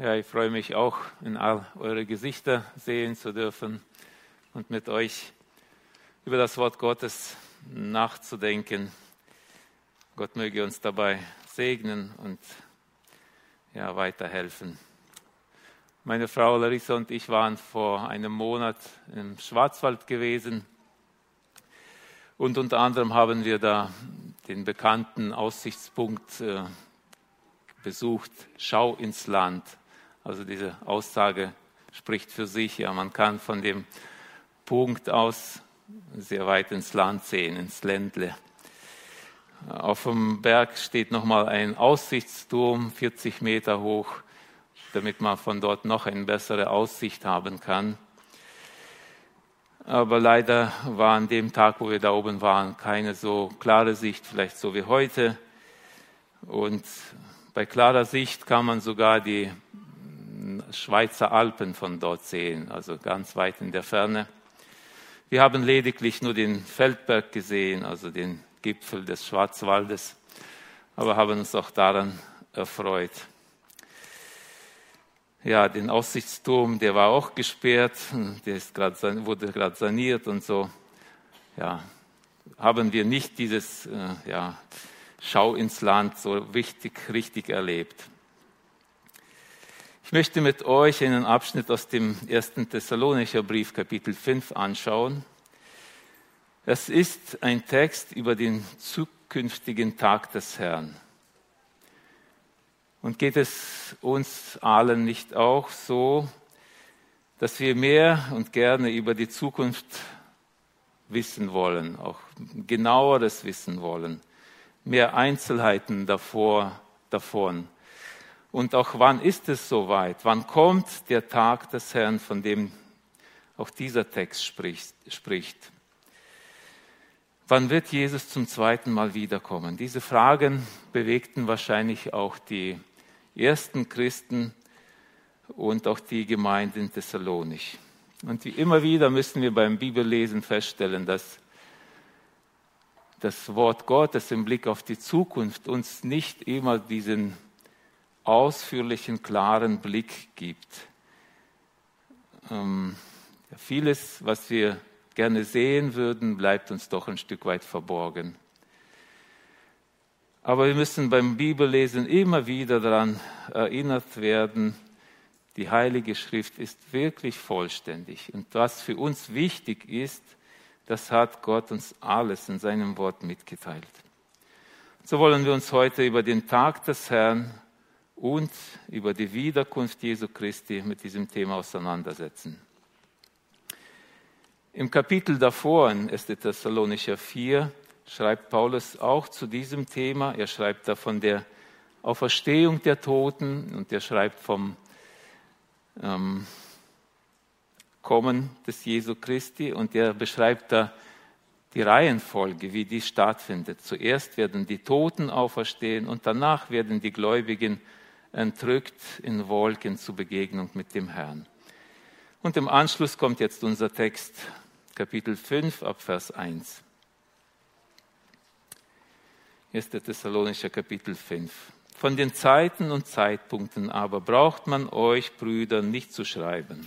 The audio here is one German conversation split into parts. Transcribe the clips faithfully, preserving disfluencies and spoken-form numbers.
Ja, ich freue mich auch, in all eure Gesichter sehen zu dürfen und mit euch über das Wort Gottes nachzudenken. Gott möge uns dabei segnen und ja, weiterhelfen. Meine Frau Larissa und ich waren vor einem Monat im Schwarzwald gewesen und unter anderem haben wir da den bekannten Aussichtspunkt äh, besucht, Schau ins Land. Also diese Aussage spricht für sich. Ja, man kann von dem Punkt aus sehr weit ins Land sehen, ins Ländle. Auf dem Berg steht nochmal ein Aussichtsturm, vierzig Meter hoch, damit man von dort noch eine bessere Aussicht haben kann. Aber leider war an dem Tag, wo wir da oben waren, keine so klare Sicht, vielleicht so wie heute. Und bei klarer Sicht kann man sogar die Schweizer Alpen von dort sehen, also ganz weit in der Ferne. Wir haben lediglich nur den Feldberg gesehen, also den Gipfel des Schwarzwaldes, aber haben uns auch daran erfreut. Ja, den Aussichtsturm, der war auch gesperrt, der ist grad, wurde gerade saniert und so. Ja, haben wir nicht dieses äh, ja, Schau ins Land so richtig, richtig erlebt. Ich möchte mit euch einen Abschnitt aus dem ersten Thessalonicher Brief, Kapitel fünf, anschauen. Es ist ein Text über den zukünftigen Tag des Herrn. Und geht es uns allen nicht auch so, dass wir mehr und gerne über die Zukunft wissen wollen, auch genaueres wissen wollen, mehr Einzelheiten davor, davon? Und auch wann ist es soweit? Wann kommt der Tag des Herrn, von dem auch dieser Text spricht? spricht? Wann wird Jesus zum zweiten Mal wiederkommen? Diese Fragen bewegten wahrscheinlich auch die ersten Christen und auch die Gemeinde in Thessalonich. Und wie immer wieder müssen wir beim Bibellesen feststellen, dass das Wort Gottes im Blick auf die Zukunft uns nicht immer diesen ausführlichen, klaren Blick gibt. Ähm, ja, vieles, was wir gerne sehen würden, bleibt uns doch ein Stück weit verborgen. Aber wir müssen beim Bibellesen immer wieder daran erinnert werden, die Heilige Schrift ist wirklich vollständig. Und was für uns wichtig ist, das hat Gott uns alles in seinem Wort mitgeteilt. So wollen wir uns heute über den Tag des Herrn und über die Wiederkunft Jesu Christi mit diesem Thema auseinandersetzen. Im Kapitel davor, in ersten Thessalonicher vier, schreibt Paulus auch zu diesem Thema. Er schreibt da von der Auferstehung der Toten und er schreibt vom ähm, Kommen des Jesu Christi und er beschreibt da die Reihenfolge, wie die stattfindet. Zuerst werden die Toten auferstehen und danach werden die Gläubigen entrückt in Wolken zur Begegnung mit dem Herrn. Und im Anschluss kommt jetzt unser Text, Kapitel fünf, ab Vers eins. erster Thessalonicher Kapitel fünf. Von den Zeiten und Zeitpunkten aber braucht man euch, Brüder, nicht zu schreiben.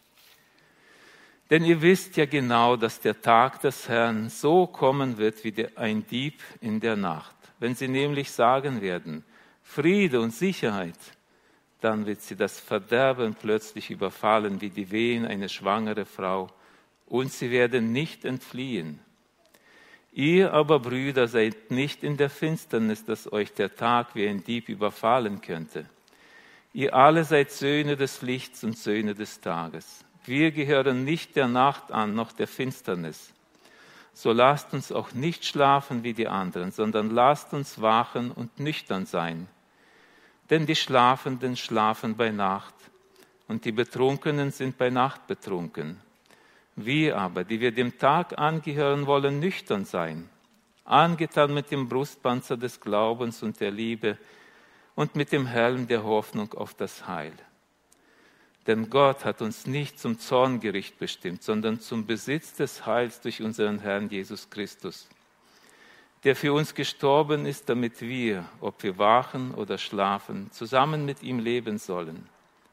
Denn ihr wisst ja genau, dass der Tag des Herrn so kommen wird wie ein Dieb in der Nacht. Wenn sie nämlich sagen werden, Friede und Sicherheit, dann wird sie das Verderben plötzlich überfallen wie die Wehen eine schwangere Frau, und sie werden nicht entfliehen. Ihr aber, Brüder, seid nicht in der Finsternis, dass euch der Tag wie ein Dieb überfallen könnte. Ihr alle seid Söhne des Lichts und Söhne des Tages. Wir gehören nicht der Nacht an, noch der Finsternis. So lasst uns auch nicht schlafen wie die anderen, sondern lasst uns wachen und nüchtern sein. Denn die Schlafenden schlafen bei Nacht und die Betrunkenen sind bei Nacht betrunken. Wir aber, die wir dem Tag angehören, wollen nüchtern sein, angetan mit dem Brustpanzer des Glaubens und der Liebe und mit dem Helm der Hoffnung auf das Heil. Denn Gott hat uns nicht zum Zorngericht bestimmt, sondern zum Besitz des Heils durch unseren Herrn Jesus Christus, der für uns gestorben ist, damit wir, ob wir wachen oder schlafen, zusammen mit ihm leben sollen.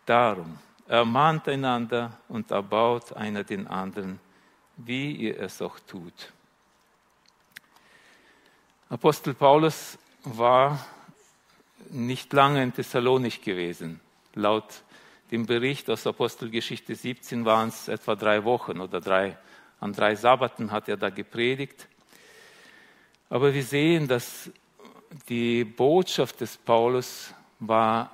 darum, ermahnt einander und erbaut einer den anderen, wie ihr es auch tut. Apostel Paulus war nicht lange in Thessalonich gewesen. Laut dem Bericht aus Apostelgeschichte siebzehn waren es etwa drei Wochen oder drei, an drei Sabbaten hat er da gepredigt. Aber wir sehen, dass die Botschaft des Paulus war,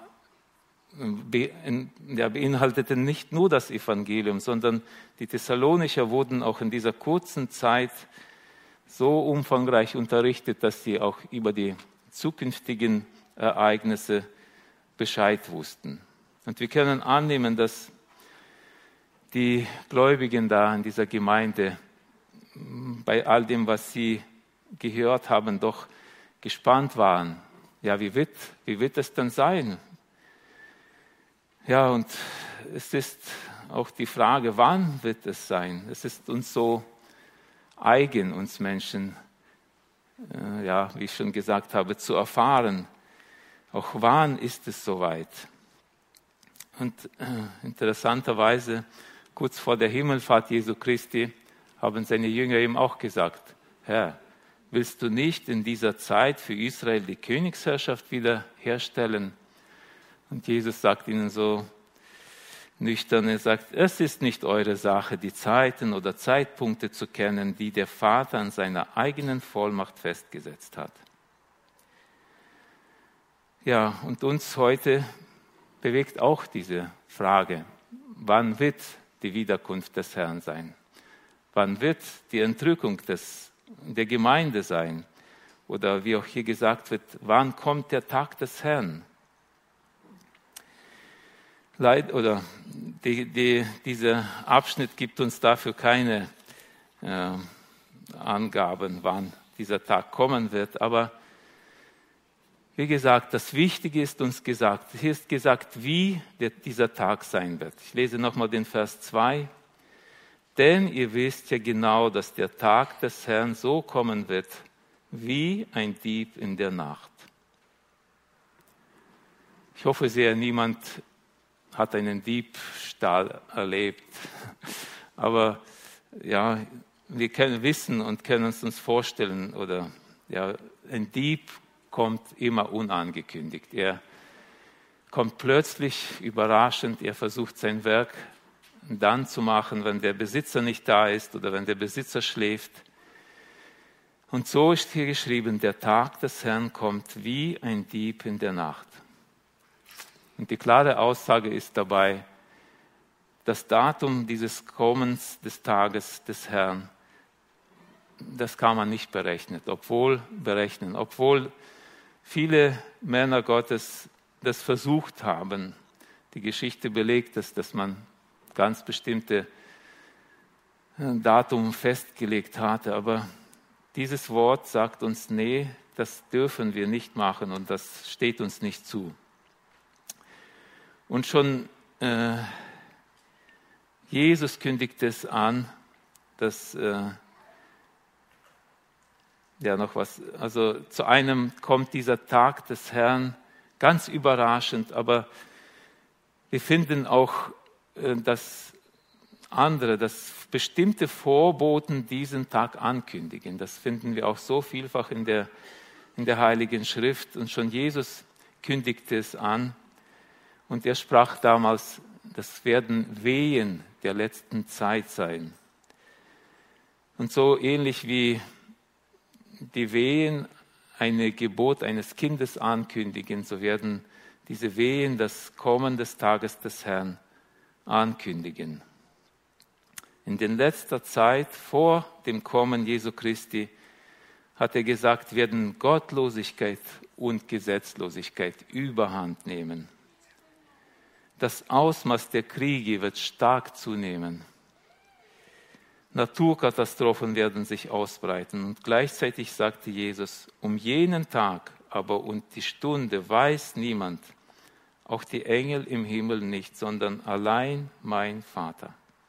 ja, beinhaltete nicht nur das Evangelium, sondern die Thessalonicher wurden auch in dieser kurzen Zeit so umfangreich unterrichtet, dass sie auch über die zukünftigen Ereignisse Bescheid wussten. Und wir können annehmen, dass die Gläubigen da in dieser Gemeinde bei all dem, was sie gehört haben, doch gespannt waren. Ja, wie wird, wie wird es denn sein? Ja, und es ist auch die Frage, wann wird es sein? Es ist uns so eigen, uns Menschen, äh, ja, wie ich schon gesagt habe, zu erfahren. Auch wann ist es soweit? Und äh, interessanterweise, kurz vor der Himmelfahrt Jesu Christi, haben seine Jünger ihm auch gesagt, Herr, willst du nicht in dieser Zeit für Israel die Königsherrschaft wiederherstellen? Und Jesus sagt ihnen so nüchtern, er sagt, es ist nicht eure Sache, die Zeiten oder Zeitpunkte zu kennen, die der Vater an seiner eigenen Vollmacht festgesetzt hat. Ja, und uns heute bewegt auch diese Frage, wann wird die Wiederkunft des Herrn sein? Wann wird die Entrückung des, der Gemeinde sein? Oder wie auch hier gesagt wird, wann kommt der Tag des Herrn? Leid, oder die, die, dieser Abschnitt gibt uns dafür keine äh, Angaben, wann dieser Tag kommen wird. Aber wie gesagt, das Wichtige ist uns gesagt. Hier ist gesagt, wie der, dieser Tag sein wird. Ich lese nochmal den Vers zwei. Denn ihr wisst ja genau, dass der Tag des Herrn so kommen wird, wie ein Dieb in der Nacht. Ich hoffe sehr, niemand hat einen Diebstahl erlebt. Aber ja, wir können wissen und können es uns vorstellen, oder ja, ein Dieb kommt immer unangekündigt. Er kommt plötzlich, überraschend, er versucht sein Werk dann zu machen, wenn der Besitzer nicht da ist oder wenn der Besitzer schläft. Und so ist hier geschrieben, der Tag des Herrn kommt wie ein Dieb in der Nacht. Und die klare Aussage ist dabei, das Datum dieses Kommens des Tages des Herrn, das kann man nicht berechnen, obwohl berechnen, obwohl viele Männer Gottes das versucht haben. Die Geschichte belegt es, dass man ganz bestimmte Datum festgelegt hatte, aber dieses Wort sagt uns, nee, das dürfen wir nicht machen und das steht uns nicht zu. Und schon äh, Jesus kündigt es an, dass, äh, ja noch was, also zu einem kommt dieser Tag des Herrn ganz überraschend, aber wir finden auch, äh, dass andere, dass bestimmte Vorboten diesen Tag ankündigen. Das finden wir auch so vielfach in der, in der Heiligen Schrift und schon Jesus kündigte es an. Und er sprach damals, das werden Wehen der letzten Zeit sein. Und so ähnlich wie die Wehen eine Geburt eines Kindes ankündigen, so werden diese Wehen das Kommen des Tages des Herrn ankündigen. In der letzten Zeit vor dem Kommen Jesu Christi hat er gesagt, werden Gottlosigkeit und Gesetzlosigkeit überhand nehmen. Das Ausmaß der Kriege wird stark zunehmen. Naturkatastrophen werden sich ausbreiten. Und gleichzeitig sagte Jesus, um jenen Tag aber und die Stunde weiß niemand, auch die Engel im Himmel nicht, sondern allein mein Vater.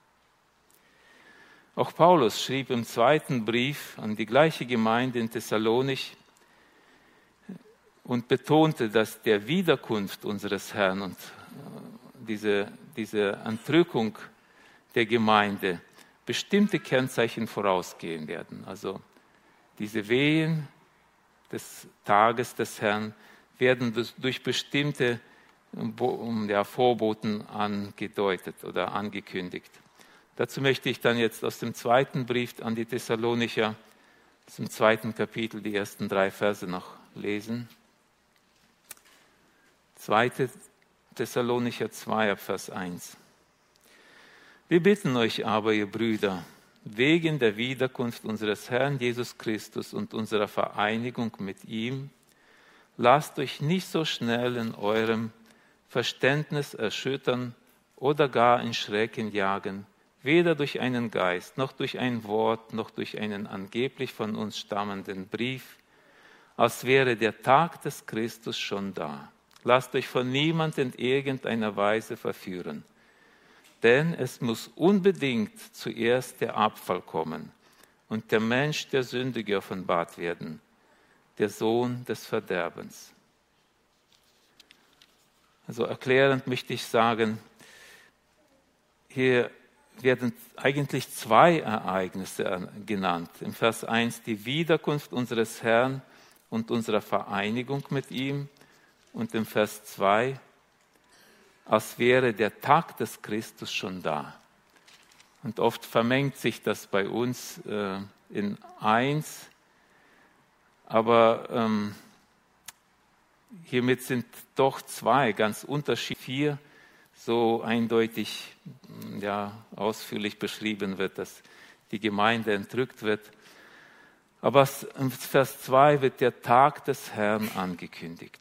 Auch Paulus schrieb im zweiten Brief an die gleiche Gemeinde in Thessalonich und betonte, dass der Wiederkunft unseres Herrn und diese, diese Entrückung der Gemeinde bestimmte Kennzeichen vorausgehen werden. Also diese Wehen des Tages des Herrn werden durch bestimmte ja, Vorboten angedeutet oder angekündigt. Dazu möchte ich dann jetzt aus dem zweiten Brief an die Thessalonicher, zum zweiten Kapitel, die ersten drei Verse noch lesen. zweite Thessalonicher zwei, Vers eins. Wir bitten euch aber, ihr Brüder, wegen der Wiederkunft unseres Herrn Jesus Christus und unserer Vereinigung mit ihm, lasst euch nicht so schnell in eurem Verständnis erschüttern oder gar in Schrecken jagen, weder durch einen Geist, noch durch ein Wort, noch durch einen angeblich von uns stammenden Brief, als wäre der Tag des Christus schon da. Lasst euch von niemand in irgendeiner Weise verführen. Denn es muss unbedingt zuerst der Abfall kommen und der Mensch der Sünde geoffenbart werden, der Sohn des Verderbens. Also erklärend möchte ich sagen, hier werden eigentlich zwei Ereignisse genannt. Im Vers eins die Wiederkunft unseres Herrn und unserer Vereinigung mit ihm und im Vers zwei als wäre der Tag des Christus schon da. Und oft vermengt sich das bei uns äh, in eins, aber ähm, hiermit sind doch zwei ganz unterschiedliche, vier so eindeutig ja, ausführlich beschrieben wird, dass die Gemeinde entrückt wird. Aber im Vers zwei wird der Tag des Herrn angekündigt.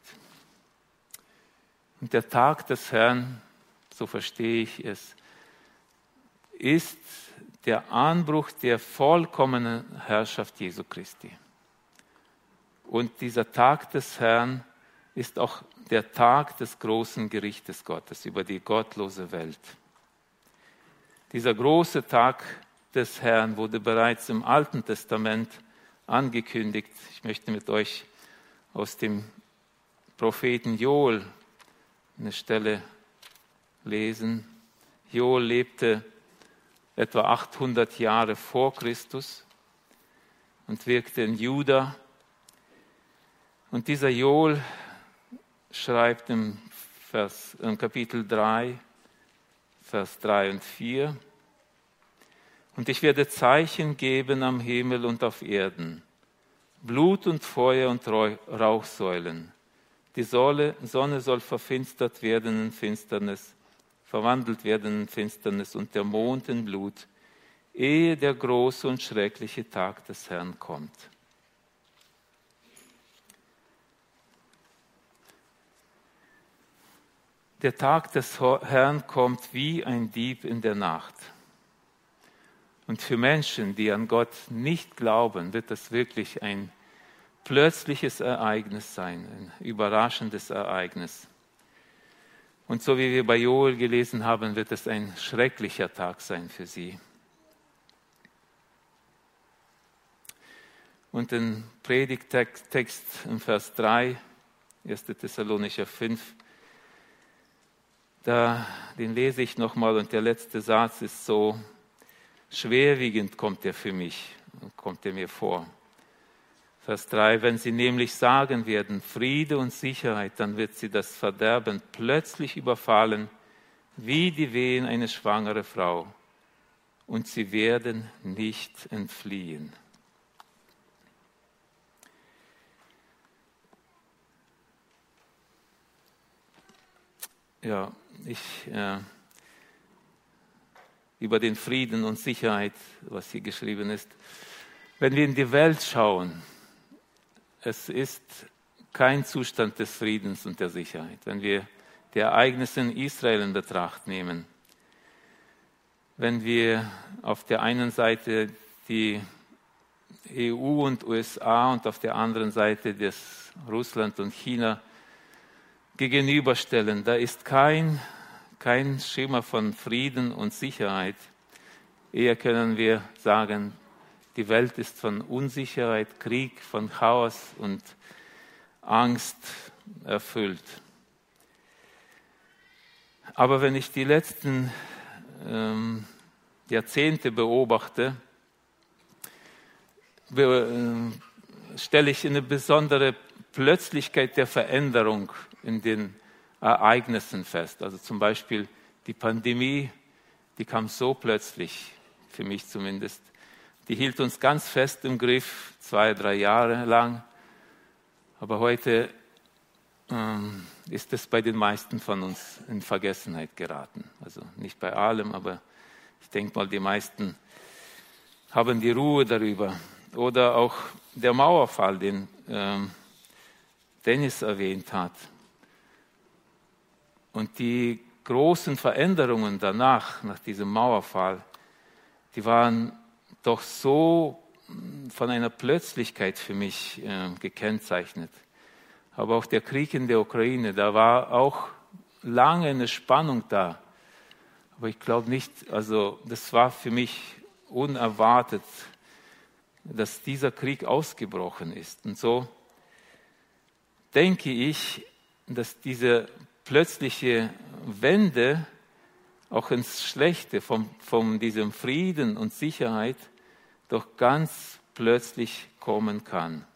Und der Tag des Herrn, so verstehe ich es, ist der Anbruch der vollkommenen Herrschaft Jesu Christi. Und dieser Tag des Herrn ist auch der Tag des großen Gerichtes Gottes über die gottlose Welt. Dieser große Tag des Herrn wurde bereits im Alten Testament angekündigt. Ich möchte mit euch aus dem Propheten Joel eine Stelle lesen. Joel lebte etwa achthundert Jahre vor Christus und wirkte in Juda. Und dieser Joel schreibt im, Vers, im Kapitel drei, Vers drei und vier, und ich werde Zeichen geben am Himmel und auf Erden, Blut und Feuer und Rauchsäulen. Die Sonne soll verfinstert werden in Finsternis, verwandelt werden in Finsternis und der Mond in Blut, ehe der große und schreckliche Tag des Herrn kommt. Der Tag des Herrn kommt wie ein Dieb in der Nacht. Und für Menschen, die an Gott nicht glauben, wird das wirklich ein plötzliches Ereignis sein, ein überraschendes Ereignis. Und so wie wir bei Joel gelesen haben, wird es ein schrecklicher Tag sein für sie. Und im Predigttext im Vers drei, erster Thessalonicher fünf, da, den lese ich nochmal und der letzte Satz ist so, schwerwiegend kommt er für mich, kommt er mir vor. Vers drei, wenn sie nämlich sagen werden, Friede und Sicherheit, dann wird sie das Verderben plötzlich überfallen, wie die Wehen eine schwangere Frau. Und sie werden nicht entfliehen. Ja, ich, äh, über den Frieden und Sicherheit, was hier geschrieben ist. Wenn wir in die Welt schauen, es ist kein Zustand des Friedens und der Sicherheit. Wenn wir die Ereignisse in Israel in Betracht nehmen, wenn wir auf der einen Seite die E U und U S A und auf der anderen Seite das Russland und China gegenüberstellen, da ist kein, kein Schimmer von Frieden und Sicherheit. Eher können wir sagen, die Welt ist von Unsicherheit, Krieg, von Chaos und Angst erfüllt. Aber wenn ich die letzten ähm, Jahrzehnte beobachte, be, äh, stelle ich eine besondere Plötzlichkeit der Veränderung in den Ereignissen fest. Also zum Beispiel die Pandemie, die kam so plötzlich, für mich zumindest. Die hielt uns ganz fest im Griff, zwei, drei Jahre lang. Aber heute ähm, ist es bei den meisten von uns in Vergessenheit geraten. Also nicht bei allem, aber ich denke mal, die meisten haben die Ruhe darüber. Oder auch der Mauerfall, den ähm, Dennis erwähnt hat. Und die großen Veränderungen danach, nach diesem Mauerfall, die waren doch so von einer Plötzlichkeit für mich äh, gekennzeichnet. Aber auch der Krieg in der Ukraine, da war auch lange eine Spannung da. Aber ich glaube nicht, also das war für mich unerwartet, dass dieser Krieg ausgebrochen ist. Und so denke ich, dass diese plötzliche Wende auch ins Schlechte von, von diesem Frieden und Sicherheit doch ganz plötzlich kommen kann.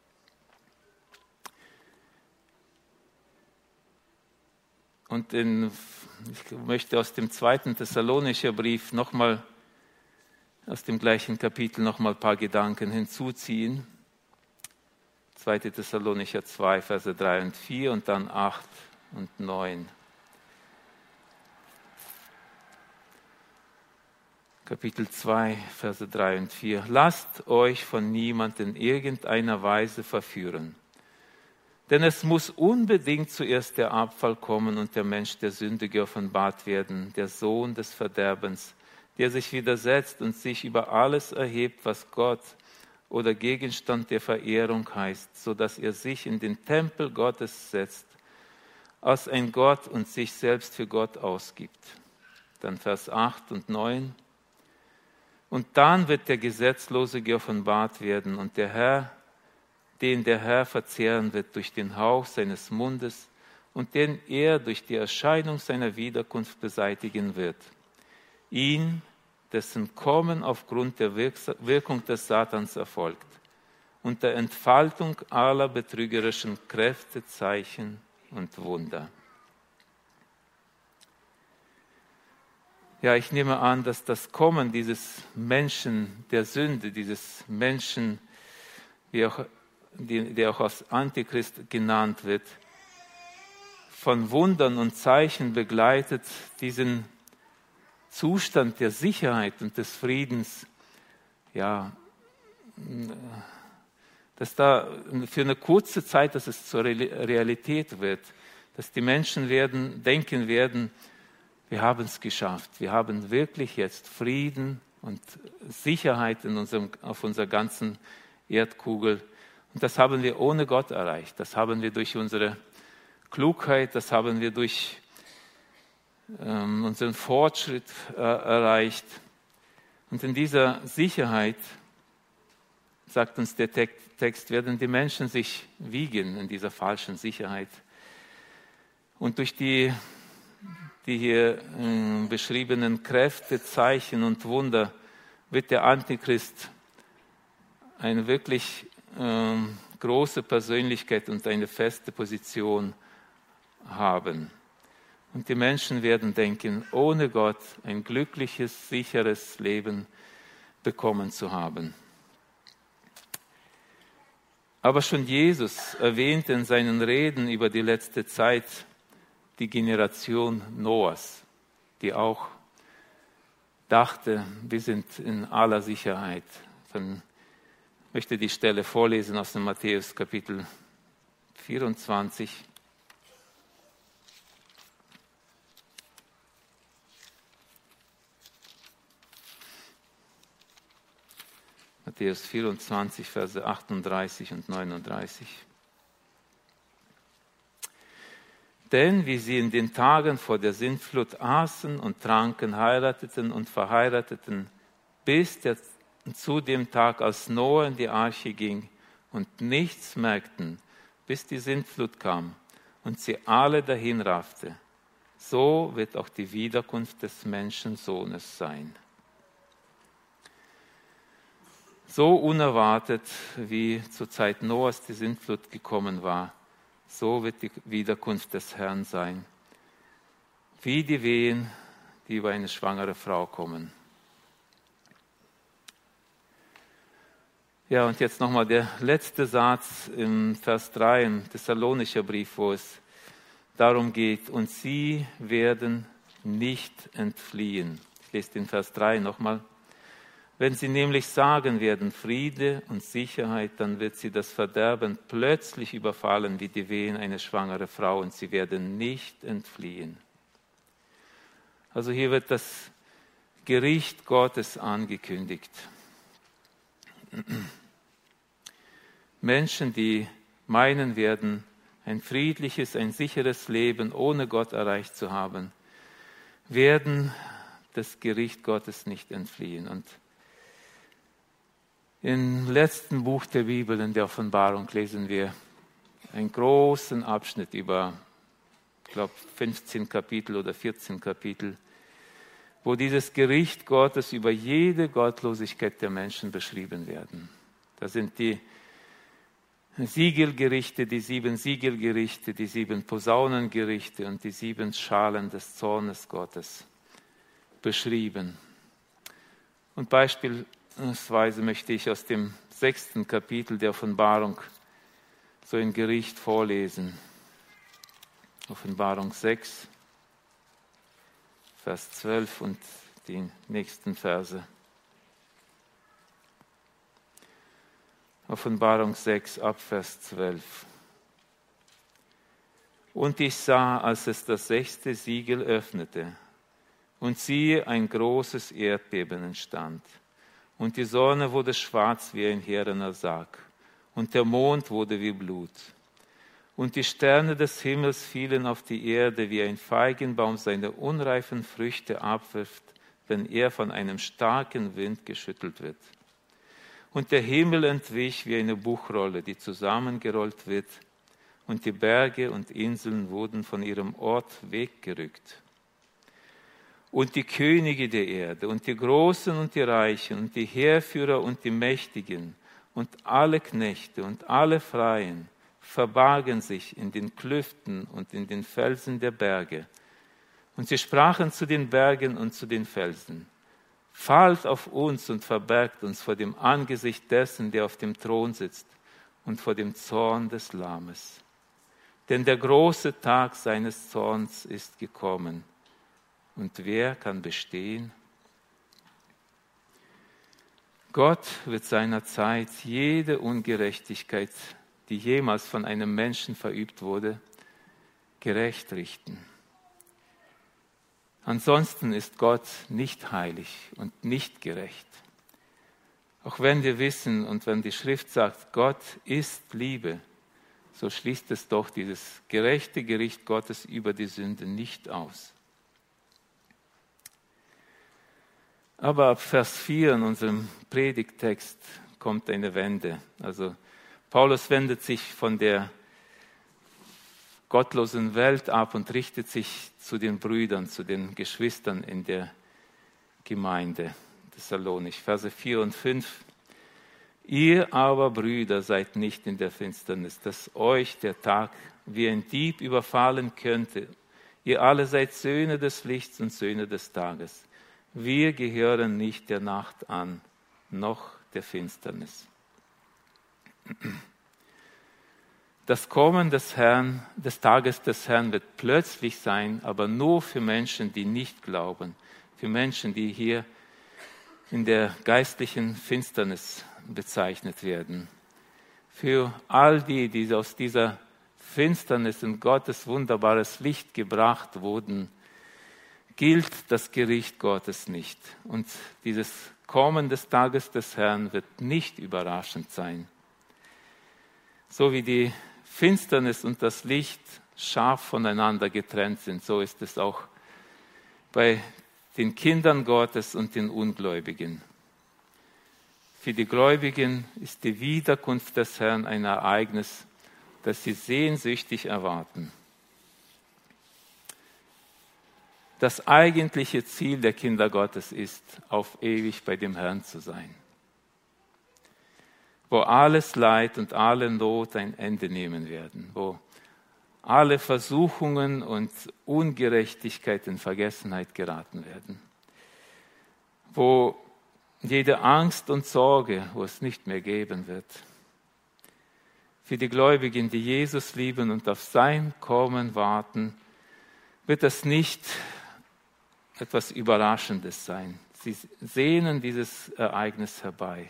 Und in, ich möchte aus dem zweiten Thessalonischer Brief nochmal, aus dem gleichen Kapitel nochmal ein paar Gedanken hinzuziehen. zweite Thessalonicher zwei, Verse drei und vier und dann acht und neun. Kapitel zwei, Verse drei und vier. Lasst euch von niemand in irgendeiner Weise verführen. Denn es muss unbedingt zuerst der Abfall kommen und der Mensch der Sünde geoffenbart werden, der Sohn des Verderbens, der sich widersetzt und sich über alles erhebt, was Gott oder Gegenstand der Verehrung heißt, so dass er sich in den Tempel Gottes setzt, als ein Gott und sich selbst für Gott ausgibt. Dann Vers acht und neun. Und dann wird der Gesetzlose geoffenbart werden und der Herr, den der Herr verzehren wird durch den Hauch seines Mundes und den er durch die Erscheinung seiner Wiederkunft beseitigen wird. Ihn, dessen Kommen aufgrund der Wirkung des Satans erfolgt, unter Entfaltung aller betrügerischen Kräfte, Zeichen und Wunder. Ja, ich nehme an, dass das Kommen dieses Menschen der Sünde, dieses Menschen, wie auch, die, der auch als Antichrist genannt wird, von Wundern und Zeichen begleitet, diesen Zustand der Sicherheit und des Friedens, ja, dass da für eine kurze Zeit, dass es zur Realität wird, dass die Menschen werden, denken werden, wir haben es geschafft, wir haben wirklich jetzt Frieden und Sicherheit in unserem, auf unserer ganzen Erdkugel. Und das haben wir ohne Gott erreicht, das haben wir durch unsere Klugheit, das haben wir durch ähm, unseren Fortschritt äh, erreicht. Und in dieser Sicherheit, sagt uns der Text, werden die Menschen sich wiegen in dieser falschen Sicherheit. Und durch die, die hier äh, beschriebenen Kräfte, Zeichen und Wunder wird der Antichrist eine wirklich äh, große Persönlichkeit und eine feste Position haben. Und die Menschen werden denken, ohne Gott ein glückliches, sicheres Leben bekommen zu haben. Aber schon Jesus erwähnt in seinen Reden über die letzte Zeit die Generation Noahs, die auch dachte, wir sind in aller Sicherheit. Ich möchte die Stelle vorlesen aus dem Matthäus Kapitel vierundzwanzig. Matthäus vierundzwanzig, Verse achtunddreißig und neununddreißig. Denn wie sie in den Tagen vor der Sintflut aßen und tranken, heirateten und verheirateten, bis der, zu dem Tag, als Noah in die Arche ging und nichts merkten, bis die Sintflut kam und sie alle dahin raffte, so wird auch die Wiederkunft des Menschensohnes sein. So unerwartet, wie zur Zeit Noahs die Sintflut gekommen war, so wird die Wiederkunft des Herrn sein. Wie die Wehen, die über eine schwangere Frau kommen. Ja, und jetzt nochmal der letzte Satz im Vers drei im Thessalonischer Brief, wo es darum geht, und sie werden nicht entfliehen. Ich lese den Vers drei nochmal. Wenn sie nämlich sagen werden, Friede und Sicherheit, dann wird sie das Verderben plötzlich überfallen, wie die Wehen eine schwangere Frau, und sie werden nicht entfliehen. Also hier wird das Gericht Gottes angekündigt. Menschen, die meinen werden, ein friedliches, ein sicheres Leben ohne Gott erreicht zu haben, werden das Gericht Gottes nicht entfliehen. Und im letzten Buch der Bibel, in der Offenbarung, lesen wir einen großen Abschnitt über, ich glaube, fünfzehn Kapitel oder vierzehn Kapitel, wo dieses Gericht Gottes über jede Gottlosigkeit der Menschen beschrieben werden. Da sind die Siegelgerichte, die sieben Siegelgerichte, die sieben Posaunengerichte und die sieben Schalen des Zornes Gottes beschrieben. Und beispielsweise möchte ich aus dem sechsten Kapitel der Offenbarung so ein Gericht vorlesen. Offenbarung sechs. Vers zwölf und die nächsten Verse. Offenbarung sechs, ab Vers zwölf. Und ich sah, als es das sechste Siegel öffnete, und siehe, ein großes Erdbeben entstand. Und die Sonne wurde schwarz wie ein härener Sarg, und der Mond wurde wie Blut. Und die Sterne des Himmels fielen auf die Erde, wie ein Feigenbaum seine unreifen Früchte abwirft, wenn er von einem starken Wind geschüttelt wird. Und der Himmel entwich wie eine Buchrolle, die zusammengerollt wird, und die Berge und Inseln wurden von ihrem Ort weggerückt. Und die Könige der Erde und die Großen und die Reichen und die Heerführer und die Mächtigen und alle Knechte und alle Freien verbargen sich in den Klüften und in den Felsen der Berge. Und sie sprachen zu den Bergen und zu den Felsen: Fallt auf uns und verbergt uns vor dem Angesicht dessen, der auf dem Thron sitzt, und vor dem Zorn des Lammes. Denn der große Tag seines Zorns ist gekommen. Und wer kann bestehen? Gott wird seiner Zeit jede Ungerechtigkeit, die jemals von einem Menschen verübt wurde, gerecht richten. Ansonsten ist Gott nicht heilig und nicht gerecht. Auch wenn wir wissen und wenn die Schrift sagt, Gott ist Liebe, so schließt es doch dieses gerechte Gericht Gottes über die Sünde nicht aus. Aber ab Vers vier in unserem Predigttext kommt eine Wende. Also Paulus wendet sich von der gottlosen Welt ab und richtet sich zu den Brüdern, zu den Geschwistern in der Gemeinde Thessalonich. Verse vier und fünf. Ihr aber, Brüder, seid nicht in der Finsternis, dass euch der Tag wie ein Dieb überfallen könnte. Ihr alle seid Söhne des Lichts und Söhne des Tages. Wir gehören nicht der Nacht an, noch der Finsternis. Das Kommen des Herrn, des Tages des Herrn wird plötzlich sein, aber nur für Menschen, die nicht glauben, für Menschen, die hier in der geistlichen Finsternis bezeichnet werden. Für all die, die aus dieser Finsternis in Gottes wunderbares Licht gebracht wurden, gilt das Gericht Gottes nicht. Und dieses Kommen des Tages des Herrn wird nicht überraschend sein. So wie die Finsternis und das Licht scharf voneinander getrennt sind, so ist es auch bei den Kindern Gottes und den Ungläubigen. Für die Gläubigen ist die Wiederkunft des Herrn ein Ereignis, das sie sehnsüchtig erwarten. das eigentliche Ziel der Kinder Gottes ist, auf ewig bei dem Herrn zu sein. Wo alles Leid und alle Not ein Ende nehmen werden, wo alle Versuchungen und Ungerechtigkeit in Vergessenheit geraten werden, wo jede Angst und Sorge, wo es nicht mehr geben wird. Für die Gläubigen, die Jesus lieben und auf sein Kommen warten, wird das nicht etwas Überraschendes sein. Sie sehnen dieses Ereignis herbei.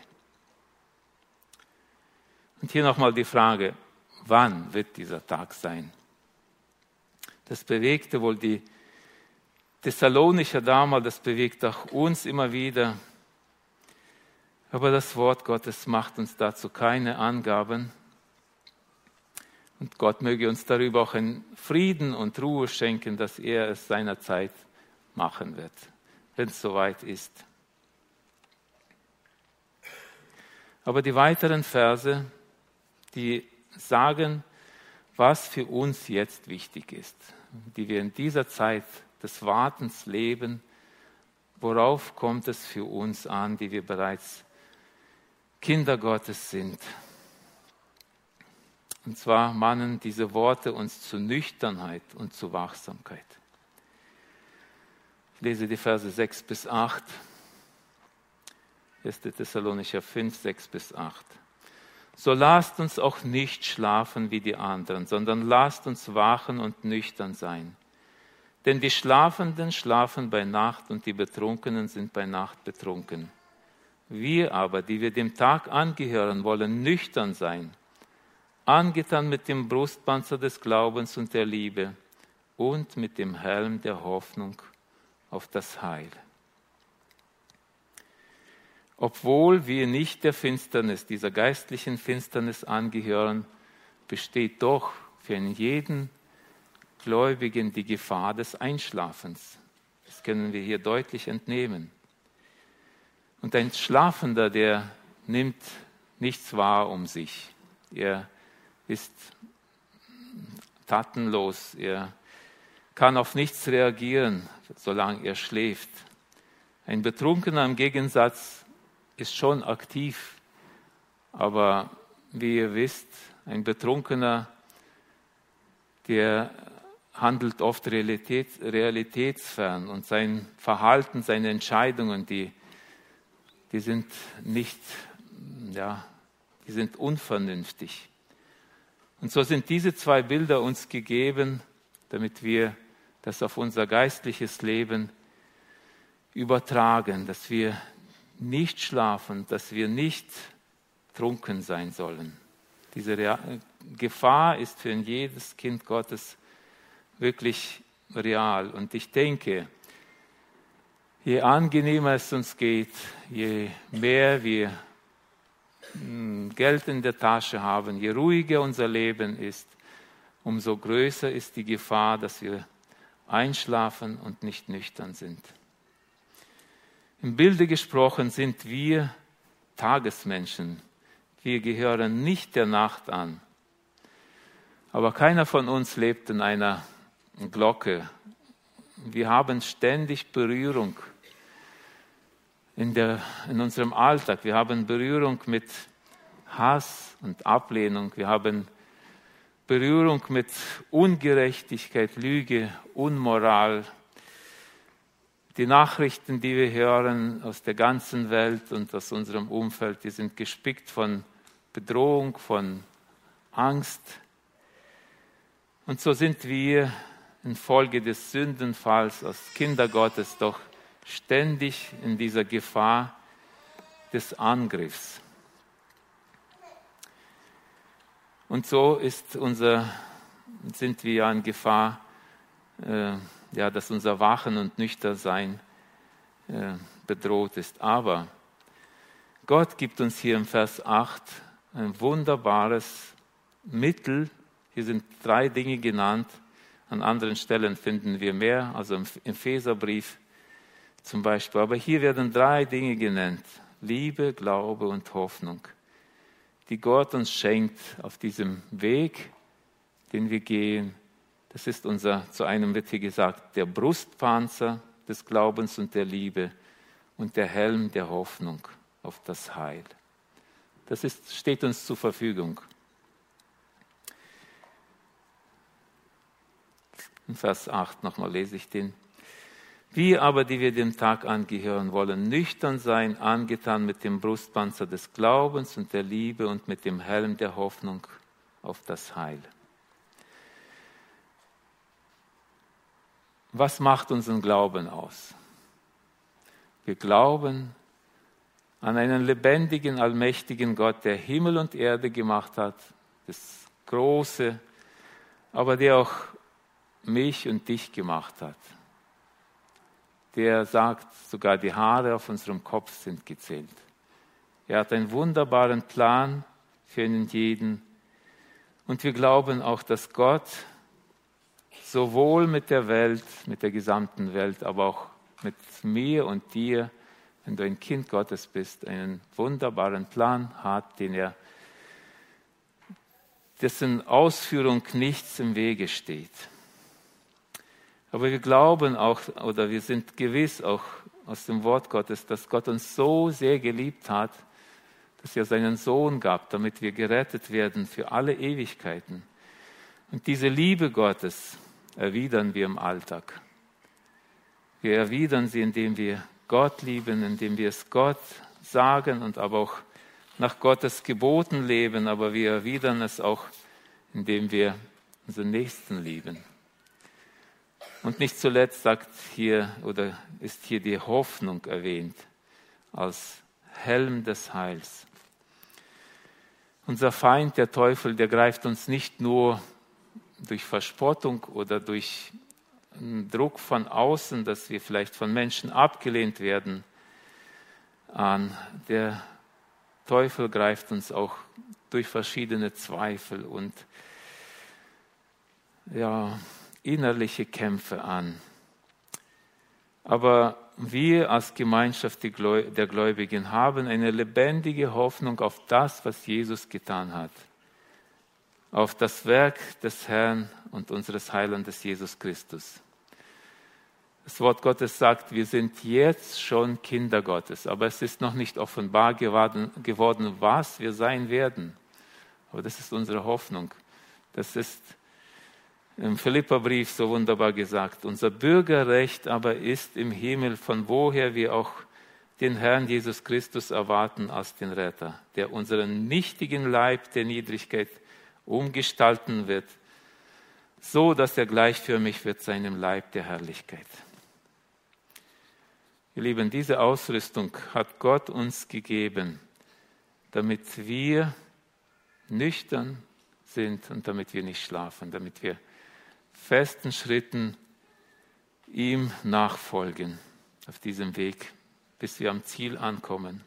Und hier nochmal die Frage, wann wird dieser Tag sein? Das bewegte wohl die Thessalonicher damals, das bewegt auch uns immer wieder. Aber das Wort Gottes macht uns dazu keine Angaben. Und Gott möge uns darüber auch einen Frieden und Ruhe schenken, dass er es seiner Zeit machen wird, wenn es soweit ist. Aber die weiteren Verse, die sagen, was für uns jetzt wichtig ist, die wir in dieser Zeit des Wartens leben, worauf kommt es für uns an, die wir bereits Kinder Gottes sind. Und zwar mahnen diese Worte uns zu Nüchternheit und zu Wachsamkeit. Ich lese die Verse sechs bis acht. erster Thessalonicher fünf, sechs bis acht. So lasst uns auch nicht schlafen wie die anderen, sondern lasst uns wachen und nüchtern sein. Denn die Schlafenden schlafen bei Nacht und die Betrunkenen sind bei Nacht betrunken. Wir aber, die wir dem Tag angehören, wollen nüchtern sein, angetan mit dem Brustpanzer des Glaubens und der Liebe und mit dem Helm der Hoffnung auf das Heil. Obwohl wir nicht der Finsternis, dieser geistlichen Finsternis angehören, besteht doch für jeden Gläubigen die Gefahr des Einschlafens. Das können wir hier deutlich entnehmen. Und ein Schlafender, der nimmt nichts wahr um sich. Er ist tatenlos. Er kann auf nichts reagieren, solange er schläft. Ein Betrunkener im Gegensatz ist schon aktiv, aber wie ihr wisst, ein Betrunkener, der handelt oft realitäts, realitätsfern und sein Verhalten, seine Entscheidungen, die, die sind nicht, ja, die sind unvernünftig. Und so sind diese zwei Bilder uns gegeben, damit wir das auf unser geistliches Leben übertragen, dass wir nicht schlafen, dass wir nicht trunken sein sollen. Diese Real- Gefahr ist für jedes Kind Gottes wirklich real. Und ich denke, je angenehmer es uns geht, je mehr wir Geld in der Tasche haben, je ruhiger unser Leben ist, umso größer ist die Gefahr, dass wir einschlafen und nicht nüchtern sind. Im Bilde gesprochen sind wir Tagesmenschen. Wir gehören nicht der Nacht an. Aber keiner von uns lebt in einer Glocke. Wir haben ständig Berührung in, der, in unserem Alltag. Wir haben Berührung mit Hass und Ablehnung. Wir haben Berührung mit Ungerechtigkeit, Lüge, Unmoral. Die Nachrichten, die wir hören aus der ganzen Welt und aus unserem Umfeld, die sind gespickt von Bedrohung, von Angst. Und so sind wir infolge des Sündenfalls als Kinder Gottes doch ständig in dieser Gefahr des Angriffs. Und so ist unser, sind wir ja in Gefahr, äh, ja, dass unser Wachen und Nüchternsein äh, bedroht ist. Aber Gott gibt uns hier im Vers acht ein wunderbares Mittel. Hier sind drei Dinge genannt. An anderen Stellen finden wir mehr, also im Epheserbrief zum Beispiel. Aber hier werden drei Dinge genannt. Liebe, Glaube und Hoffnung, die Gott uns schenkt auf diesem Weg, den wir gehen, Das ist unser, zu einem wird hier gesagt, der Brustpanzer des Glaubens und der Liebe und der Helm der Hoffnung auf das Heil. Das ist, steht uns zur Verfügung. In Vers acht nochmal lese ich den. Wir aber, die wir dem Tag angehören, wollen nüchtern sein, angetan mit dem Brustpanzer des Glaubens und der Liebe und mit dem Helm der Hoffnung auf das Heil. Was macht unseren Glauben aus? Wir glauben an einen lebendigen, allmächtigen Gott, der Himmel und Erde gemacht hat, das Große, aber der auch mich und dich gemacht hat. Der sagt, sogar die Haare auf unserem Kopf sind gezählt. Er hat einen wunderbaren Plan für einen jeden. Und wir glauben auch, dass Gott sowohl mit der Welt, mit der gesamten Welt, aber auch mit mir und dir, wenn du ein Kind Gottes bist, einen wunderbaren Plan hat, den er, dessen Ausführung nichts im Wege steht. Aber wir glauben auch, oder wir sind gewiss auch aus dem Wort Gottes, dass Gott uns so sehr geliebt hat, dass er seinen Sohn gab, damit wir gerettet werden für alle Ewigkeiten. Und diese Liebe Gottes erwidern wir im Alltag. Wir erwidern sie, indem wir Gott lieben, indem wir es Gott sagen und aber auch nach Gottes Geboten leben, aber wir erwidern es auch, indem wir unseren Nächsten lieben. Und nicht zuletzt sagt hier oder ist hier die Hoffnung erwähnt als Helm des Heils. Unser Feind, der Teufel, der greift uns nicht nur durch Verspottung oder durch Druck von außen, dass wir vielleicht von Menschen abgelehnt werden, an. Der Teufel greift uns auch durch verschiedene Zweifel und ja, innerliche Kämpfe an. Aber wir als Gemeinschaft der Gläubigen haben eine lebendige Hoffnung auf das, was Jesus getan hat. Auf das Werk des Herrn und unseres Heilandes Jesus Christus. Das Wort Gottes sagt, wir sind jetzt schon Kinder Gottes, aber es ist noch nicht offenbar geworden, geworden, was wir sein werden. Aber das ist unsere Hoffnung. Das ist im Philipperbrief so wunderbar gesagt. Unser Bürgerrecht aber ist im Himmel, von woher wir auch den Herrn Jesus Christus erwarten als den Retter, der unseren nichtigen Leib der Niedrigkeit umgestalten wird, so dass er gleichförmig wird seinem Leib der Herrlichkeit. Ihr Lieben, diese Ausrüstung hat Gott uns gegeben, damit wir nüchtern sind und damit wir nicht schlafen, damit wir festen Schritten ihm nachfolgen auf diesem Weg, bis wir am Ziel ankommen.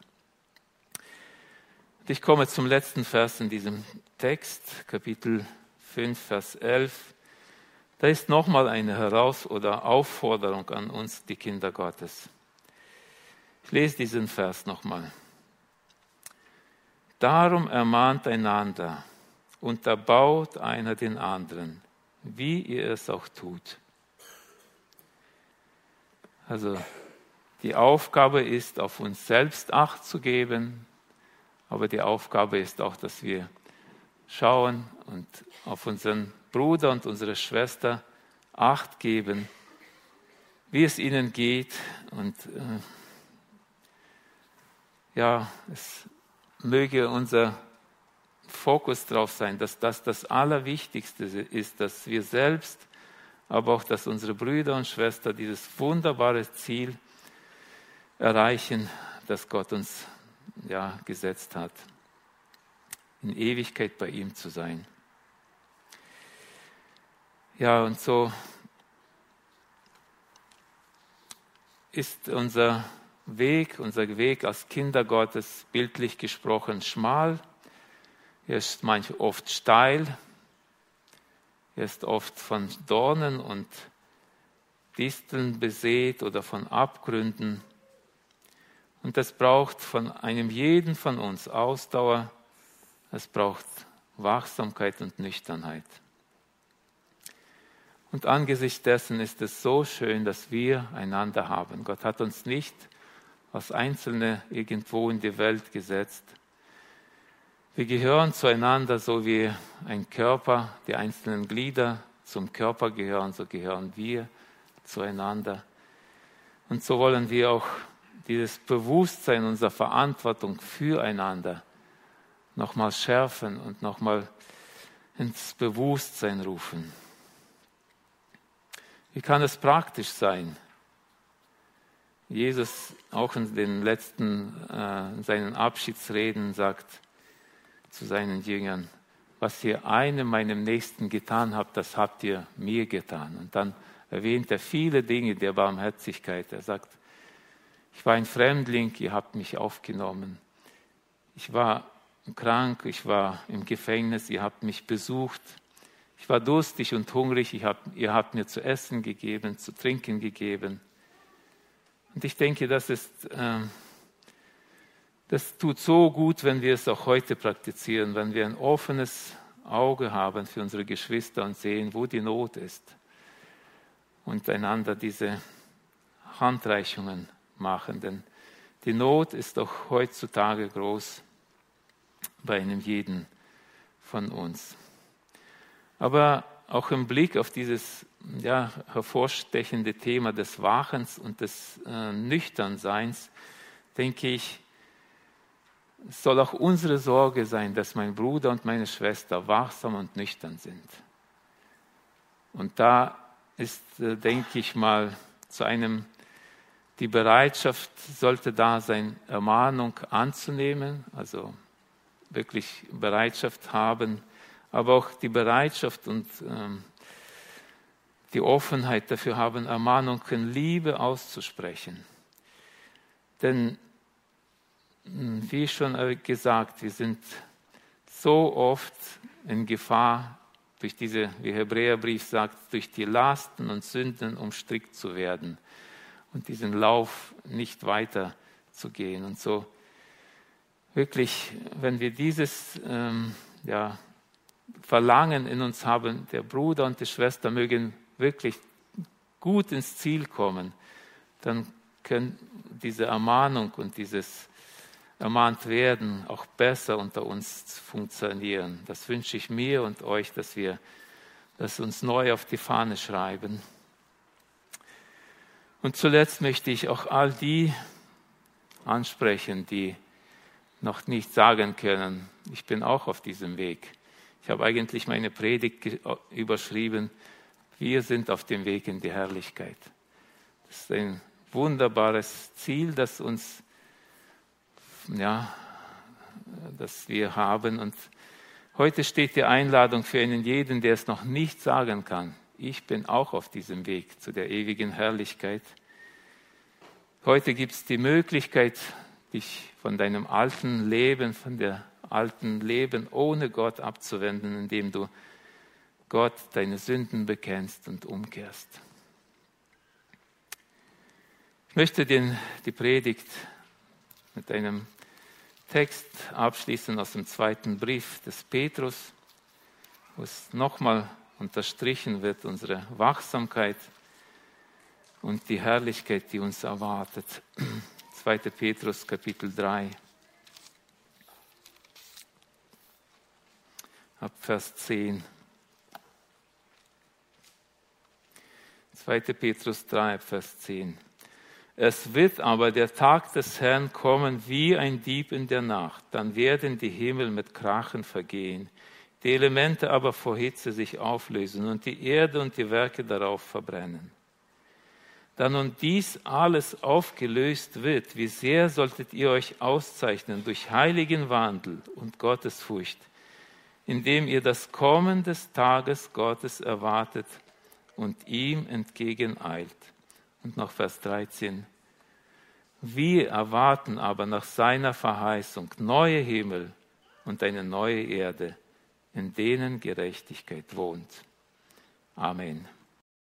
Und ich komme zum letzten Vers in diesem Text, Kapitel fünf, Vers elf. Da ist nochmal eine Heraus- oder Aufforderung an uns, die Kinder Gottes. Ich lese diesen Vers nochmal. Darum ermahnt einander, unterbaut einer den anderen, wie ihr es auch tut. Also die Aufgabe ist, auf uns selbst Acht zu geben, aber die Aufgabe ist auch, dass wir schauen und auf unseren Bruder und unsere Schwester Acht geben, wie es ihnen geht. Und äh, ja, es möge unser Fokus darauf sein, dass das das Allerwichtigste ist, dass wir selbst, aber auch, dass unsere Brüder und Schwestern dieses wunderbare Ziel erreichen, das Gott uns ja, gesetzt hat, in Ewigkeit bei ihm zu sein. Ja, und so ist unser Weg, unser Weg als Kinder Gottes, bildlich gesprochen, schmal. Er ist manchmal oft steil. Er ist oft von Dornen und Disteln besät oder von Abgründen. Und es braucht von einem jeden von uns Ausdauer. Es braucht Wachsamkeit und Nüchternheit. Und angesichts dessen ist es so schön, dass wir einander haben. Gott hat uns nicht als Einzelne irgendwo in die Welt gesetzt. Wir gehören zueinander, so wie ein Körper, die einzelnen Glieder zum Körper gehören, so gehören wir zueinander. Und so wollen wir auch dieses Bewusstsein unserer Verantwortung füreinander nochmal schärfen und nochmal ins Bewusstsein rufen. Wie kann es praktisch sein? Jesus auch in den letzten, äh, in seinen Abschiedsreden sagt zu seinen Jüngern, was ihr einem meinem Nächsten getan habt, das habt ihr mir getan. Und dann erwähnt er viele Dinge der Barmherzigkeit. Er sagt, ich war ein Fremdling, ihr habt mich aufgenommen. Ich war krank, ich war im Gefängnis, ihr habt mich besucht. Ich war durstig und hungrig, ich hab, ihr habt mir zu essen gegeben, zu trinken gegeben. Und ich denke, das ist, äh, das tut so gut, wenn wir es auch heute praktizieren, wenn wir ein offenes Auge haben für unsere Geschwister und sehen, wo die Not ist. Und einander diese Handreichungen machen. Denn die Not ist auch heutzutage groß bei einem jeden von uns. Aber auch im Blick auf dieses ja, hervorstechende Thema des Wachens und des äh, Nüchternseins, denke ich, es soll auch unsere Sorge sein, dass mein Bruder und meine Schwester wachsam und nüchtern sind. Und da ist, äh, denke ich mal, zu einem, die Bereitschaft sollte da sein, Ermahnung anzunehmen, also wirklich Bereitschaft haben, aber auch die Bereitschaft und ähm, die Offenheit dafür haben, Ermahnung in Liebe auszusprechen. Denn, wie schon gesagt, wir sind so oft in Gefahr, durch diese, wie Hebräerbrief sagt, durch die Lasten und Sünden umstrickt zu werden und diesen Lauf nicht weiter zu gehen. Und so wirklich, wenn wir dieses ähm, ja, Verlangen in uns haben, der Bruder und die Schwester mögen wirklich gut ins Ziel kommen, dann können diese Ermahnung und dieses ermahnt werden auch besser unter uns funktionieren. Das wünsche ich mir und euch, dass wir das uns neu auf die Fahne schreiben. Und zuletzt möchte ich auch all die ansprechen, die noch nicht sagen können, ich bin auch auf diesem Weg. Ich habe eigentlich meine Predigt überschrieben, wir sind auf dem Weg in die Herrlichkeit. Das ist ein wunderbares Ziel, das uns, ja, das wir haben. Und heute steht die Einladung für einen jeden, der es noch nicht sagen kann. Ich bin auch auf diesem Weg zu der ewigen Herrlichkeit. Heute gibt es die Möglichkeit, dich von deinem alten Leben, von der alten Leben ohne Gott abzuwenden, indem du Gott deine Sünden bekennst und umkehrst. Ich möchte den, die Predigt mit einem Text abschließen aus dem zweiten Brief des Petrus, wo es nochmal unterstrichen wird, unsere Wachsamkeit und die Herrlichkeit, die uns erwartet. zweiter Petrus, Kapitel drei. Ab Vers zehn. zweiter Petrus drei, Vers zehn. Es wird aber der Tag des Herrn kommen wie ein Dieb in der Nacht. Dann werden die Himmel mit Krachen vergehen, die Elemente aber vor Hitze sich auflösen und die Erde und die Werke darauf verbrennen. Da nun dies alles aufgelöst wird, wie sehr solltet ihr euch auszeichnen durch heiligen Wandel und Gottesfurcht, indem ihr das Kommen des Tages Gottes erwartet und ihm entgegeneilt. Und noch Vers dreizehn. Wir erwarten aber nach seiner Verheißung neue Himmel und eine neue Erde, in denen Gerechtigkeit wohnt. Amen.